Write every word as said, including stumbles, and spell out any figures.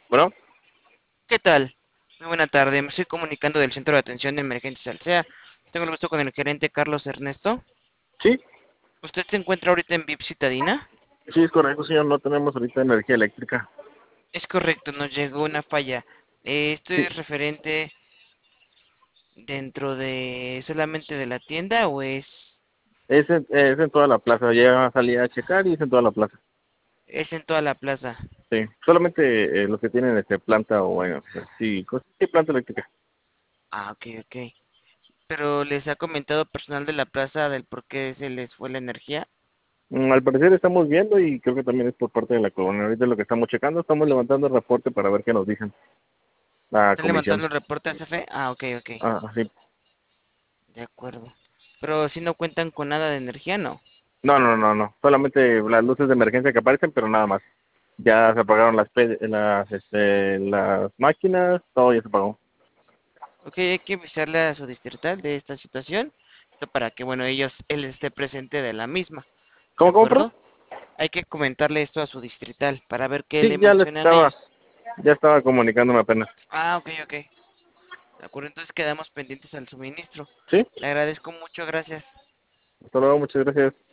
Bueno, ¿Qué tal? Muy buena tarde. Me estoy comunicando del Centro de Atención de Emergencias Alsea. Tengo el gusto con el gerente Carlos Ernesto. sí, ¿Usted se encuentra ahorita en V I P Citadina? sí es correcto, señor. No tenemos ahorita energía eléctrica. Es correcto, nos llegó una falla. Eh, ¿esto Sí, es referente dentro de solamente de la tienda o es, es en, es en toda la plaza. Ya salí a checar y es en toda la plaza. es en toda la plaza? Sí, solamente eh, los que tienen este planta o bueno, sí, cos- sí, planta eléctrica. Ah, ok, ok. Pero les ha comentado personal de la plaza del por qué se les fue la energía. Mm, al parecer estamos viendo y creo que también es por parte de la colonia. Ahorita lo que estamos checando, estamos levantando el reporte para ver qué nos dicen la ¿Están levantando comisión. el reporte a C F E? Ah, ok, ok. Ah, sí. De acuerdo. Pero si no cuentan con nada de energía, no. No, no, no, no. Solamente las luces de emergencia que aparecen, pero nada más. Ya se apagaron las, pe- las, este, las máquinas, todo ya se apagó. Ok, hay que avisarle a su distrital de esta situación, esto para que, bueno, ellos, él esté presente de la misma, ¿de ¿Cómo, cómo, perdón? acuerdo? Hay que comentarle esto a su distrital para ver qué le Sí, ya le mencionan estaba, ellos. ya estaba comunicándome apenas. Ah, ok, ok. De acuerdo, entonces quedamos pendientes al suministro. ¿Sí? Le agradezco mucho, gracias. Hasta luego, muchas gracias.